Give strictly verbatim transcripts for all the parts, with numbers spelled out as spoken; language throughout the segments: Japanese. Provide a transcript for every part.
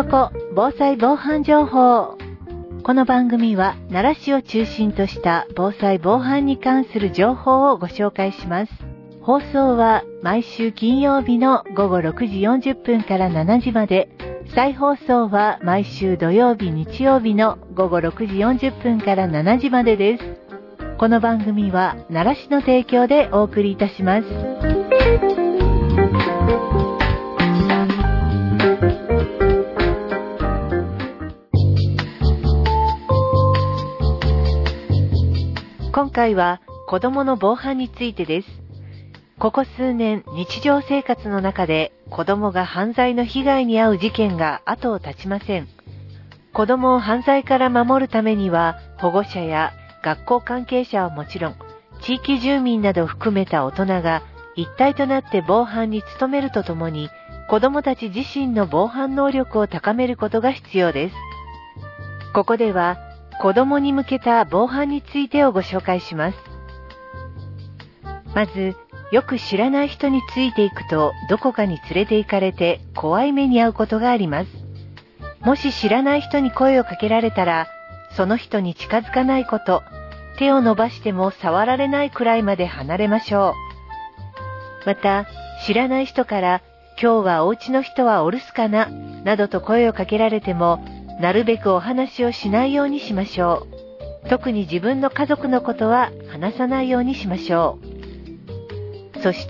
子防災防犯情報。この番組は奈良市を中心とした防災防犯に関する情報をご紹介します。放送は毎週金曜日のごごろくじよんじゅっぷんからしちじまで、再放送は毎週土曜日日曜日のごごろくじよんじゅっぷんからしちじまでです。この番組は奈良市の提供でお送りいたします。今回は子どもの防犯についてです。ここ数年、日常生活の中で子どもが犯罪の被害に遭う事件が後を絶ちません。子どもを犯罪から守るためには、保護者や学校関係者はもちろん、地域住民などを含めた大人が一体となって防犯に努めるとともに、子どもたち自身の防犯能力を高めることが必要です。ここでは、子どもに向けた防犯についてをご紹介します。まず、よく知らない人についていくとどこかに連れて行かれて怖い目に遭うことがあります。もし知らない人に声をかけられたら、その人に近づかないこと、手を伸ばしても触られないくらいまで離れましょう。また、知らない人から今日はお家の人はお留守かな、などと声をかけられても、なるべくお話をしないようにしましょう。特に自分の家族のことは話さないようにしましょう。そして、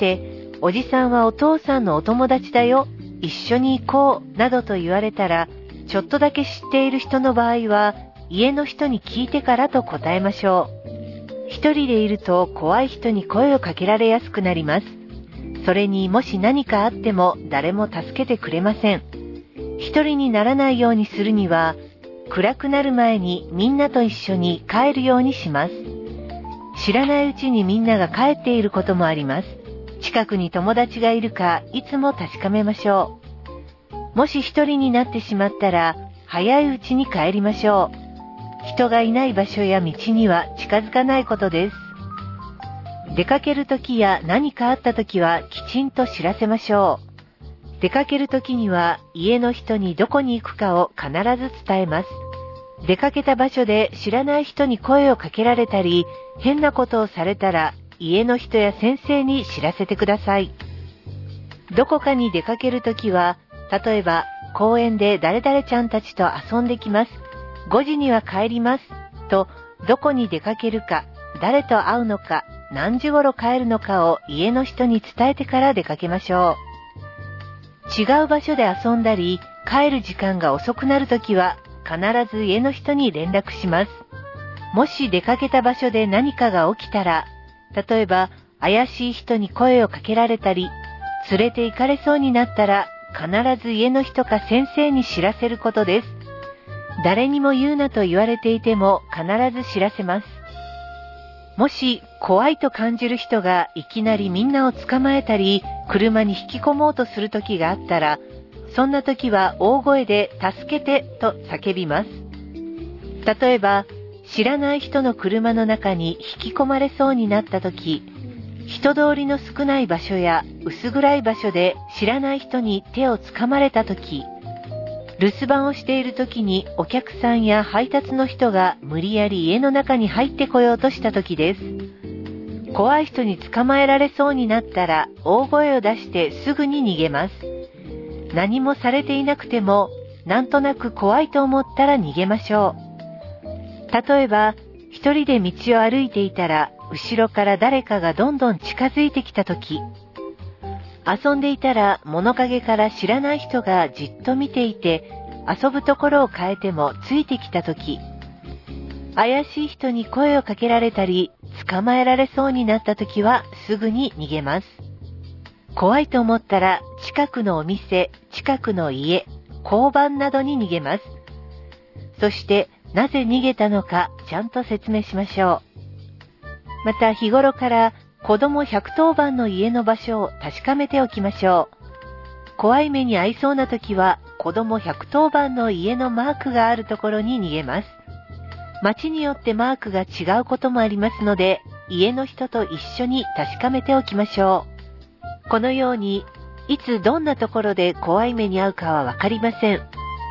おじさんはお父さんのお友達だよ、一緒に行こう、などと言われたら、ちょっとだけ知っている人の場合は、家の人に聞いてからと答えましょう。一人でいると怖い人に声をかけられやすくなります。それにもし何かあっても誰も助けてくれません。一人にならないようにするには、暗くなる前にみんなと一緒に帰るようにします。知らないうちにみんなが帰っていることもあります。近くに友達がいるかいつも確かめましょう。もし一人になってしまったら、早いうちに帰りましょう。人がいない場所や道には近づかないことです。出かけるときや何かあったときはきちんと知らせましょう。出かけるときには家の人にどこに行くかを必ず伝えます。出かけた場所で知らない人に声をかけられたり、変なことをされたら家の人や先生に知らせてください。どこかに出かけるときは、例えば公園で誰々ちゃんたちと遊んできます。ごじには帰ります。と、どこに出かけるか、誰と会うのか、何時頃帰るのかを家の人に伝えてから出かけましょう。違う場所で遊んだり、帰る時間が遅くなるときは、必ず家の人に連絡します。もし出かけた場所で何かが起きたら、例えば怪しい人に声をかけられたり、連れて行かれそうになったら、必ず家の人か先生に知らせることです。誰にも言うなと言われていても必ず知らせます。もし怖いと感じる人がいきなりみんなを捕まえたり、車に引き込もうとする時があったら、そんな時は大声で助けてと叫びます。例えば、知らない人の車の中に引き込まれそうになった時、人通りの少ない場所や薄暗い場所で知らない人に手をつかまれた時、留守番をしている時にお客さんや配達の人が無理やり家の中に入ってこようとした時です。怖い人に捕まえられそうになったら大声を出してすぐに逃げます。何もされていなくてもなんとなく怖いと思ったら逃げましょう。例えば一人で道を歩いていたら後ろから誰かがどんどん近づいてきた時、遊んでいたら物陰から知らない人がじっと見ていて遊ぶところを変えてもついてきた時、怪しい人に声をかけられたり捕まえられそうになった時はすぐに逃げます。怖いと思ったら近くのお店、近くの家、交番などに逃げます。そしてなぜ逃げたのかちゃんと説明しましょう。また日頃から子どもひゃくとおばんの家の場所を確かめておきましょう。怖い目に遭いそうな時は子どもひゃくとおばんの家のマークがあるところに逃げます。町によってマークが違うこともありますので、家の人と一緒に確かめておきましょう。このように、いつどんなところで怖い目に遭うかはわかりません。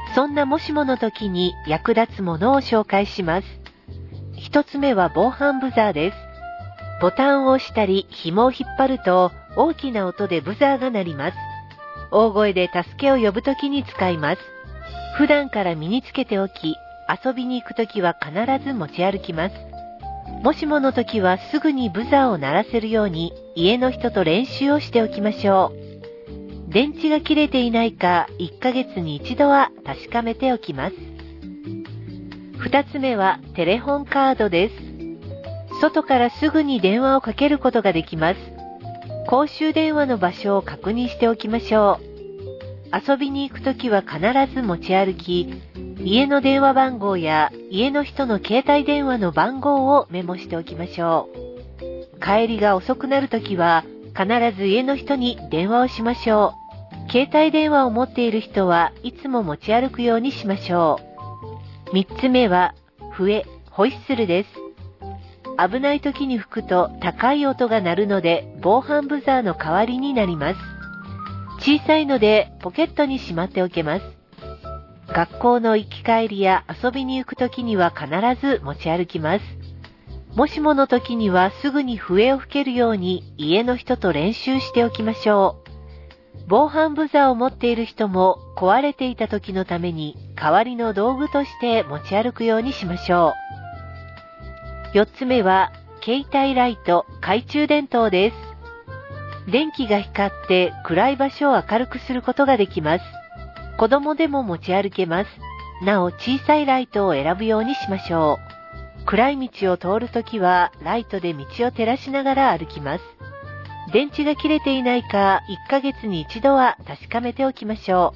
そんなもしもの時に役立つものを紹介します。一つ目は防犯ブザーです。ボタンを押したり紐を引っ張ると大きな音でブザーが鳴ります。大声で助けを呼ぶ時に使います。普段から身につけておき、遊びに行く時は必ず持ち歩きます。もしもの時はすぐにブザーを鳴らせるように家の人と練習をしておきましょう。電池が切れていないかいっかげつに一度は確かめておきます。二つ目はテレホンカードです。外からすぐに電話をかけることができます。公衆電話の場所を確認しておきましょう。遊びに行くときは必ず持ち歩き、家の電話番号や家の人の携帯電話の番号をメモしておきましょう。帰りが遅くなるときは必ず家の人に電話をしましょう。携帯電話を持っている人はいつも持ち歩くようにしましょう。三つ目は笛、ホイッスルです。危ない時に吹くと高い音が鳴るので防犯ブザーの代わりになります。小さいのでポケットにしまっておけます。学校の行き帰りや遊びに行く時には必ず持ち歩きます。もしもの時にはすぐに笛を吹けるように家の人と練習しておきましょう。防犯ブザーを持っている人も壊れていた時のために代わりの道具として持ち歩くようにしましょう。四つ目は携帯ライト、懐中電灯です。電気が光って暗い場所を明るくすることができます。子供でも持ち歩けます。なお小さいライトを選ぶようにしましょう。暗い道を通るときはライトで道を照らしながら歩きます。電池が切れていないかいっかげつに一度は確かめておきましょ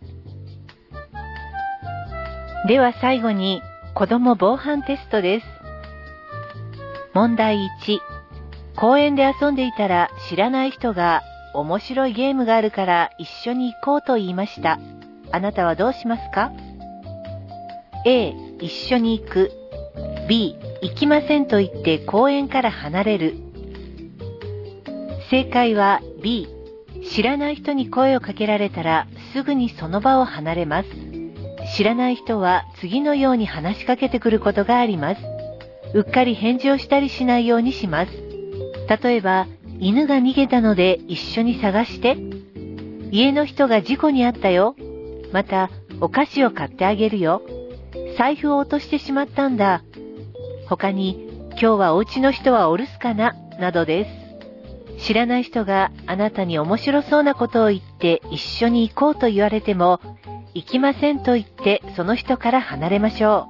う。では最後に子供防犯テストです。問題いち、公園で遊んでいたら知らない人が面白いゲームがあるから一緒に行こうと言いました。あなたはどうしますか？ A、一緒に行く。B、行きませんと言って公園から離れる。正解は B、知らない人に声をかけられたらすぐにその場を離れます。知らない人は次のように話しかけてくることがあります。うっかり返事をしたりしないようにします。例えば、犬が逃げたので一緒に探して。家の人が事故に遭ったよ。また、お菓子を買ってあげるよ。財布を落としてしまったんだ。他に、今日はお家の人はお留守かな、などです。知らない人があなたに面白そうなことを言って一緒に行こうと言われても、行きませんと言ってその人から離れましょ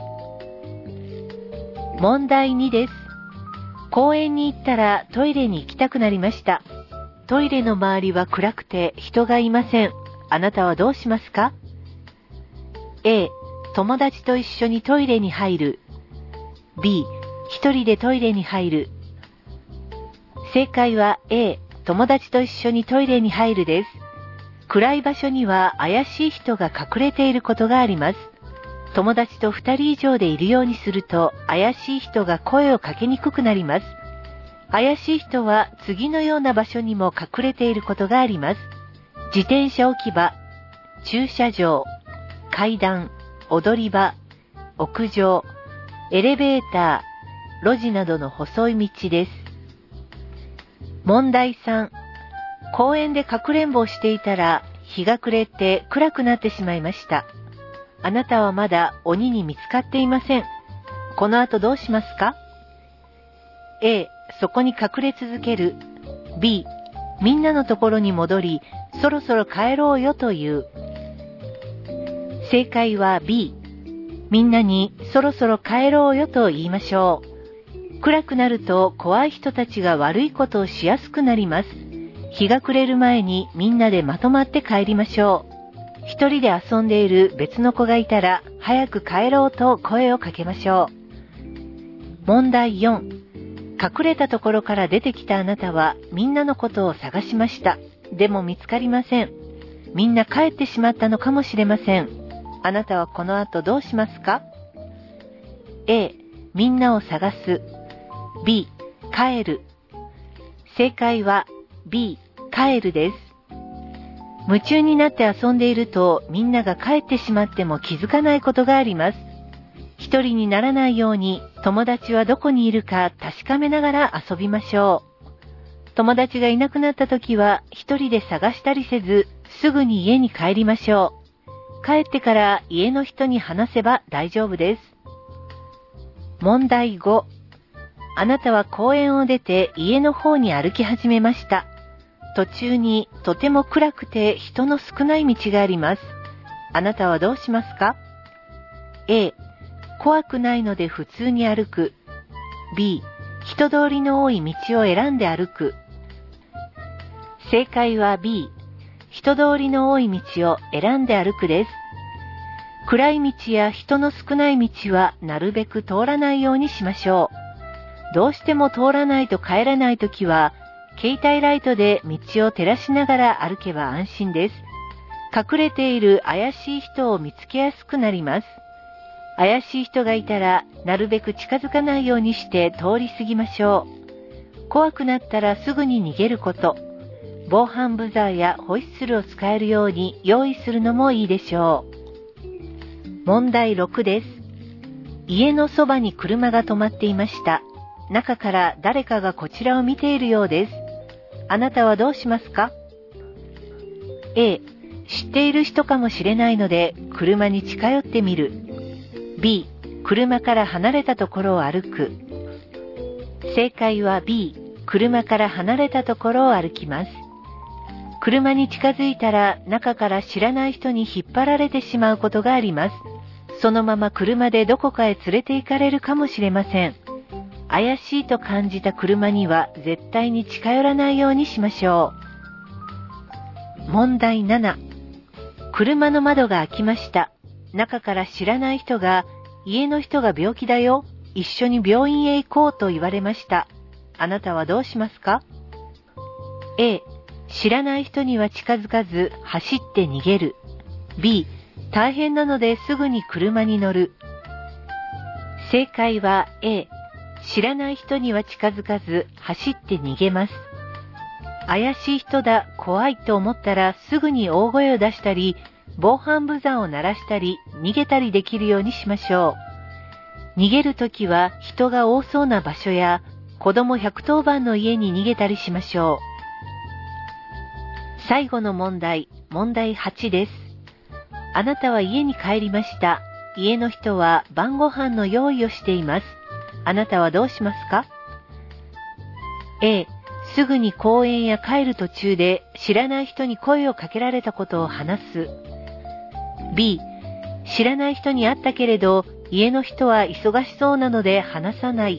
う。問題にです。公園に行ったらトイレに行きたくなりました。トイレの周りは暗くて人がいません。あなたはどうしますか？ A、友達と一緒にトイレに入る。B、一人でトイレに入る。正解は A、友達と一緒にトイレに入るです。暗い場所には怪しい人が隠れていることがあります。友達と二人以上でいるようにすると怪しい人が声をかけにくくなります。怪しい人は次のような場所にも隠れていることがあります。自転車置き場、駐車場、階段、踊り場、屋上、エレベーター、路地などの細い道です。問題さん、公園でかくれんぼをしていたら日が暮れて暗くなってしまいました。あなたはまだ鬼に見つかっていません。この後どうしますか？ A、そこに隠れ続ける。B、みんなのところに戻り、そろそろ帰ろうよという。正解は B、みんなにそろそろ帰ろうよと言いましょう。暗くなると怖い人たちが悪いことをしやすくなります。日が暮れる前にみんなでまとまって帰りましょう。一人で遊んでいる別の子がいたら早く帰ろうと声をかけましょう。問題よん、隠れたところから出てきたあなたはみんなのことを探しました。でも見つかりません。みんな帰ってしまったのかもしれません。あなたはこの後どうしますか？ A、みんなを探す。B、帰る。正解は B、帰るです。 夢中になって遊んでいるとみんなが帰ってしまっても気づかないことがあります。一人にならないように友達はどこにいるか確かめながら遊びましょう。友達がいなくなった時は一人で探したりせずすぐに家に帰りましょう。帰ってから家の人に話せば大丈夫です。問題ご。あなたは公園を出て家の方に歩き始めました。途中にとても暗くて人の少ない道があります。あなたはどうしますか？ A、怖くないので普通に歩く。B、人通りの多い道を選んで歩く。正解は B、人通りの多い道を選んで歩くです。暗い道や人の少ない道はなるべく通らないようにしましょう。どうしても通らないと帰らないときは、携帯ライトで道を照らしながら歩けば安心です。隠れている怪しい人を見つけやすくなります。怪しい人がいたら、なるべく近づかないようにして通り過ぎましょう。怖くなったらすぐに逃げること。防犯ブザーやホイッスルを使えるように用意するのもいいでしょう。問題ろくです。家のそばに車が止まっていました。中から誰かがこちらを見ているようです。あなたはどうしますか？ A、知っている人かもしれないので車に近寄ってみる。B、車から離れたところを歩く。正解は B、車から離れたところを歩きます。車に近づいたら中から知らない人に引っ張られてしまうことがあります。そのまま車でどこかへ連れて行かれるかもしれません。怪しいと感じた車には絶対に近寄らないようにしましょう。問題なな。車の窓が開きました。中から知らない人が、家の人が病気だよ、一緒に病院へ行こうと言われました。あなたはどうしますか？ A、知らない人には近づかず走って逃げる。B、大変なのですぐに車に乗る。正解は A、知らない人には近づかず走って逃げます。怪しい人だ、怖いと思ったらすぐに大声を出したり、防犯ブザーを鳴らしたり、逃げたりできるようにしましょう。逃げるときは人が多そうな場所や、子供ひゃくとおばんの家に逃げたりしましょう。最後の問題、問題はちです。あなたは家に帰りました。家の人は晩ご飯の用意をしています。あなたはどうしますか？ A、すぐに公園や帰る途中で知らない人に声をかけられたことを話す。B、知らない人に会ったけれど家の人は忙しそうなので話さない。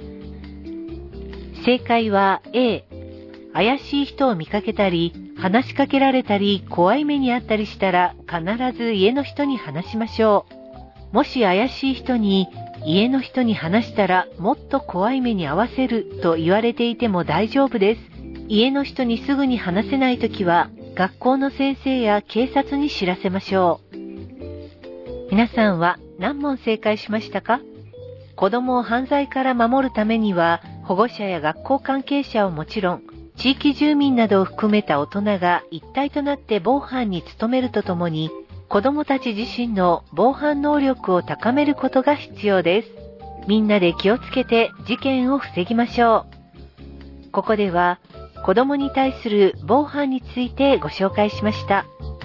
正解は A、怪しい人を見かけたり話しかけられたり怖い目にあったりしたら必ず家の人に話しましょう。もし怪しい人に家の人に話したらもっと怖い目に遭わせると言われていても大丈夫です。家の人にすぐに話せないときは学校の先生や警察に知らせましょう。皆さんは何問正解しましたか？子供を犯罪から守るためには保護者や学校関係者はもちろん地域住民などを含めた大人が一体となって防犯に努めるとともに子供たち自身の防犯能力を高めることが必要です。みんなで気をつけて事件を防ぎましょう。ここでは子供に対する防犯についてご紹介しました。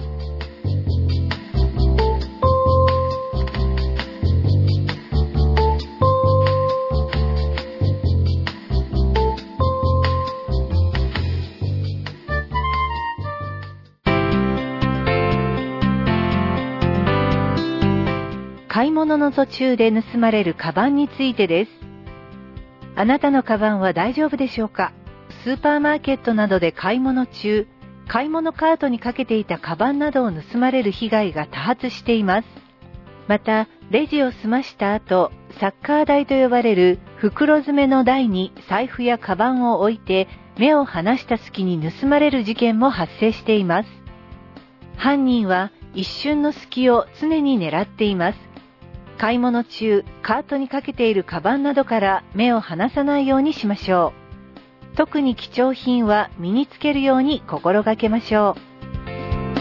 買い物の途中で盗まれるカバンについてです。あなたのカバンは大丈夫でしょうか？スーパーマーケットなどで買い物中、買い物カートにかけていたカバンなどを盗まれる被害が多発しています。また、レジを済ました後、サッカー台と呼ばれる袋詰めの台に財布やカバンを置いて目を離した隙に盗まれる事件も発生しています。犯人は一瞬の隙を常に狙っています。買い物中、カートにかけているカバンなどから目を離さないようにしましょう。特に貴重品は身につけるように心がけましょう。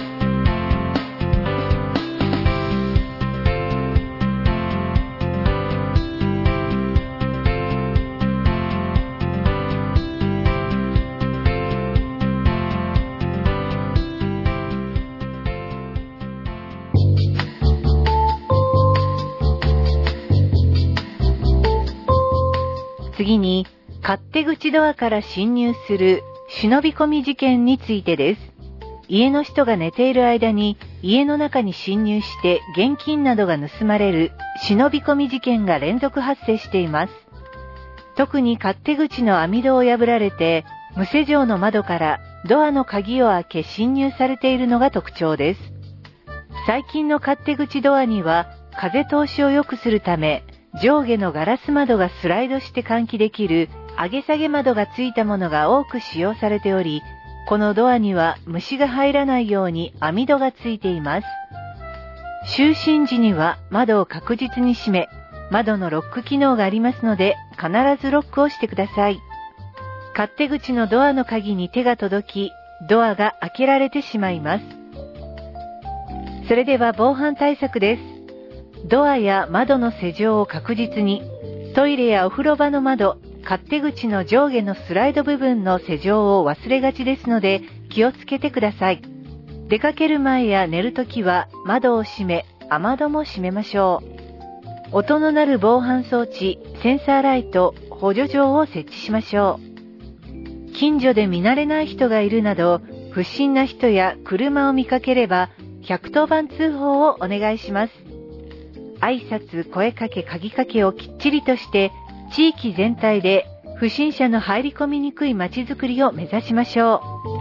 次に、勝手口ドアから侵入する忍び込み事件についてです。家の人が寝ている間に家の中に侵入して現金などが盗まれる忍び込み事件が連続発生しています。特に勝手口の網戸を破られて無施錠の窓からドアの鍵を開け侵入されているのが特徴です。最近の勝手口ドアには風通しを良くするため上下のガラス窓がスライドして換気できる上げ下げ窓がついたものが多く使用されており、このドアには虫が入らないように網戸がついています。就寝時には窓を確実に閉め、窓のロック機能がありますので必ずロックをしてください。勝手口のドアの鍵に手が届き、ドアが開けられてしまいます。それでは防犯対策です。ドアや窓の施錠を確実に、トイレやお風呂場の窓、勝手口の上下のスライド部分の施錠を忘れがちですので気をつけてください。出かける前や寝るときは窓を閉め、雨戸も閉めましょう。音の鳴る防犯装置、センサーライト、補助錠を設置しましょう。近所で見慣れない人がいるなど、不審な人や車を見かければひゃくとおばん通報をお願いします。挨拶、声かけ、鍵かけをきっちりとして地域全体で不審者の入り込みにくい街づくりを目指しましょう。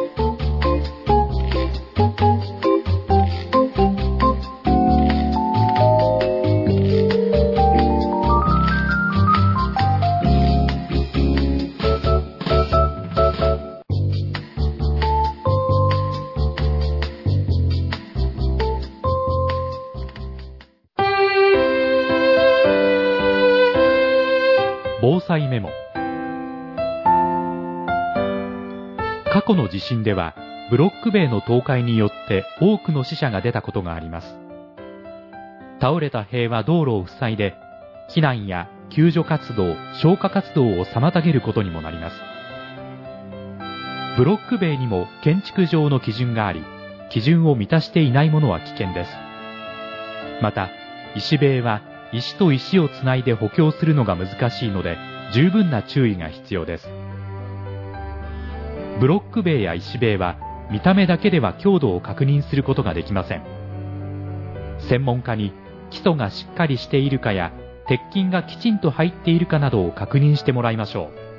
防災メモ。過去の地震ではブロック塀の倒壊によって多くの死者が出たことがあります。倒れた塀は道路を塞いで避難や救助活動、消火活動を妨げることにもなります。ブロック塀にも建築上の基準があり、基準を満たしていないものは危険です。また石塀は石と石をつないで補強するのが難しいので十分な注意が必要です。ブロック塀や石塀は見た目だけでは強度を確認することができません。専門家に基礎がしっかりしているかや鉄筋がきちんと入っているかなどを確認してもらいましょう。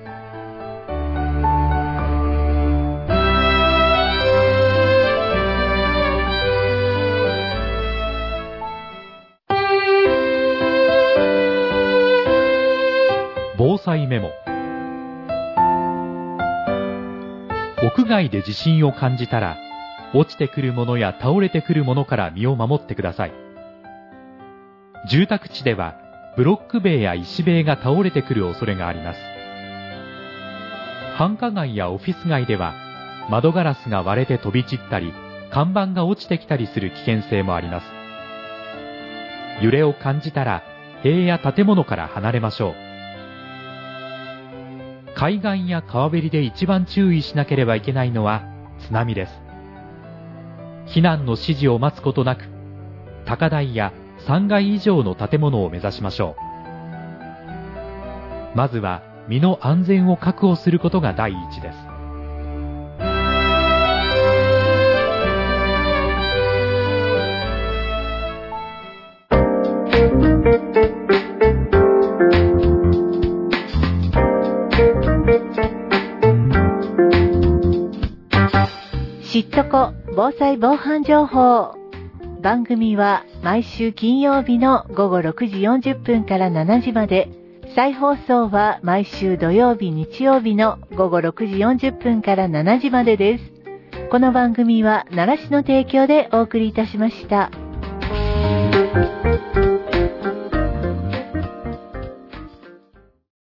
防災メモ。屋外で地震を感じたら、落ちてくるものや倒れてくるものから身を守ってください。住宅地ではブロック塀や石塀が倒れてくる恐れがあります。繁華街やオフィス街では窓ガラスが割れて飛び散ったり、看板が落ちてきたりする危険性もあります。揺れを感じたら塀や建物から離れましょう。海岸や川べりで一番注意しなければいけないのは津波です。避難の指示を待つことなく、高台やさんがい以上の建物を目指しましょう。まずは身の安全を確保することが第一です。 知っとこ防災防犯情報。番組は毎週金曜日のごごろくじよんじゅっぷんからしちじまで、再放送は毎週土曜日日曜日のごごろくじよんじゅっぷんからしちじまでです。この番組は奈良市の提供でお送りいたしました。